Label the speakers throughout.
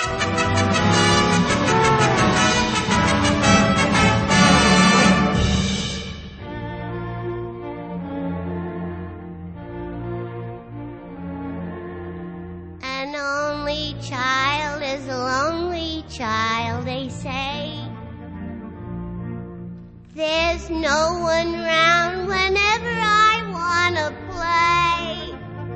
Speaker 1: An only child is a lonely child, they say. There's no one round whenever I wanna play.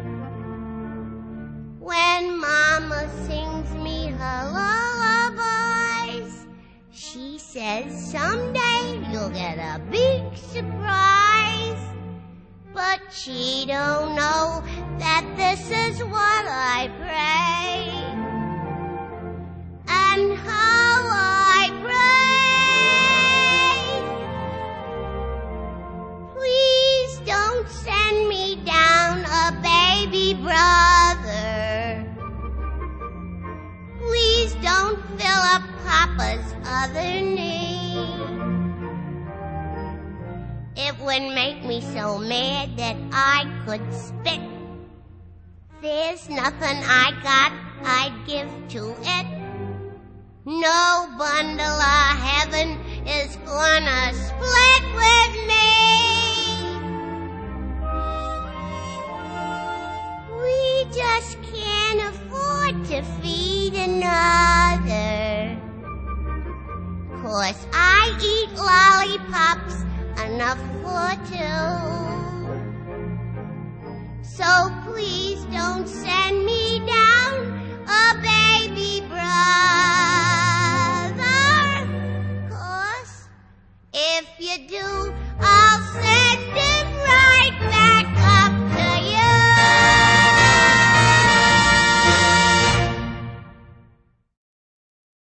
Speaker 1: When Mama sings me her lullabies, she says someday you'll get a big surprise. But she don't know that this is what I pray, and how I pray. Please don't send me down a baby brother. Please don't fill up Papa's other knee. It would make me so mad that I could spit. There's nothing I got I'd give to it. No bundle of heaven is gonna split with